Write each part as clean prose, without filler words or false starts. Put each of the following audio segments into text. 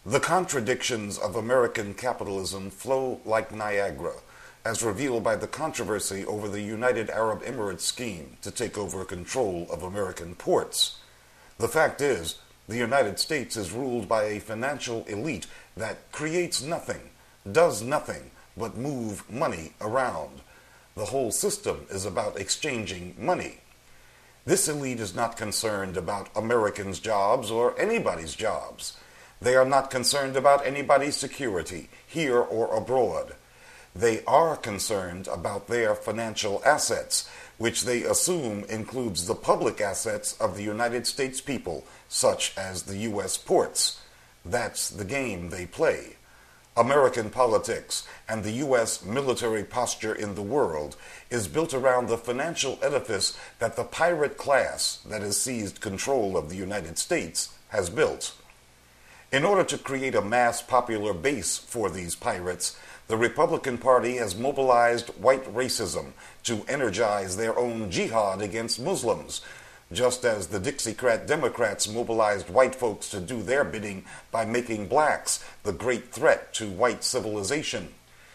The contradictions of American capitalism flow like Niagara, as revealed by the controversy over the United Arab Emirates scheme to take over control of American ports. The fact is, the United States is ruled by a financial elite that creates nothing, does nothing, but move money around. The whole system is about exchanging money. This elite is not concerned about Americans' jobs or anybody's jobs. They are not concerned about anybody's security, here or abroad. They are concerned about their financial assets, which they assume includes the public assets of the United States people, such as the U.S. ports. That's the game they play. American politics and the U.S. military posture in the world is built around the financial edifice that the pirate class that has seized control of the United States has built. In order to create a mass popular base for these pirates, the Republican Party has mobilized white racism to energize their own jihad against Muslims, just as the Dixiecrat Democrats mobilized white folks to do their bidding by making blacks the great threat to white civilization.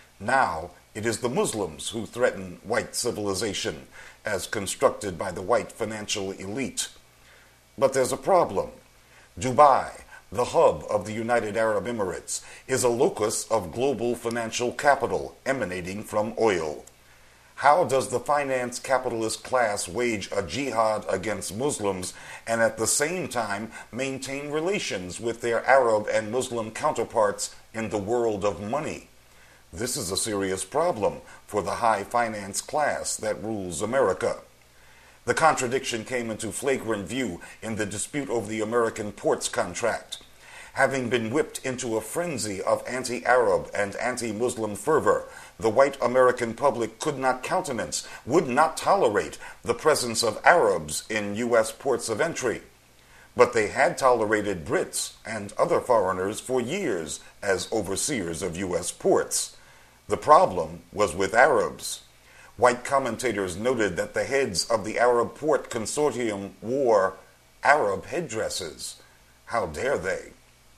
Now, it is the Muslims who threaten white civilization, as constructed by the white financial elite. But there's a problem. Dubai, the hub of the United Arab Emirates, is a locus of global financial capital emanating from oil. How does the finance capitalist class wage a jihad against Muslims and at the same time maintain relations with their Arab and Muslim counterparts in the world of money? This is a serious problem for the high finance class that rules America. The contradiction came into flagrant view in the dispute over the American ports contract. Having been whipped into a frenzy of anti-Arab and anti-Muslim fervor, the white American public could not countenance, would not tolerate the presence of Arabs in U.S. ports of entry. But they had tolerated Brits and other foreigners for years as overseers of U.S. ports. The problem was with Arabs. White commentators noted that the heads of the Arab Port Consortium wore Arab headdresses. How dare they?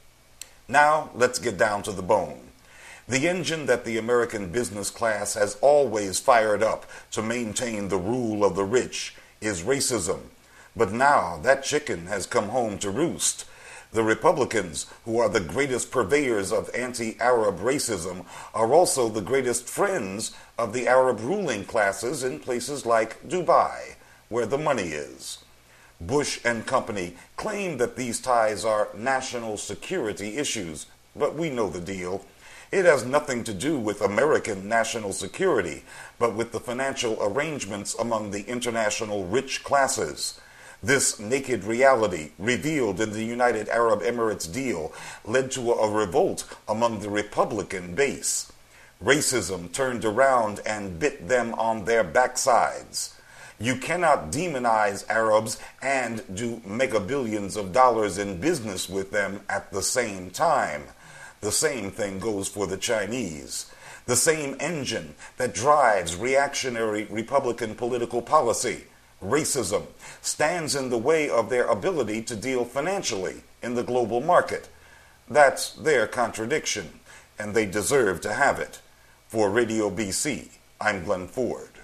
Now, let's get down to the bone. The engine that the American business class has always fired up to maintain the rule of the rich is racism. But now that chicken has come home to roost. The Republicans, who are the greatest purveyors of anti-Arab racism, are also the greatest friends of the Arab ruling classes in places like Dubai, where the money is. Bush and company claim that these ties are national security issues, but we know the deal. It has nothing to do with American national security, but with the financial arrangements among the international rich classes. This naked reality, revealed in the United Arab Emirates deal, led to a revolt among the Republican base. Racism turned around and bit them on their backsides. You cannot demonize Arabs and do mega billions of dollars in business with them at the same time. The same thing goes for the Chinese. The same engine that drives reactionary Republican political policy, racism, stands in the way of their ability to deal financially in the global market. That's their contradiction, and they deserve to have it. For Radio BC, I'm Glenn Ford.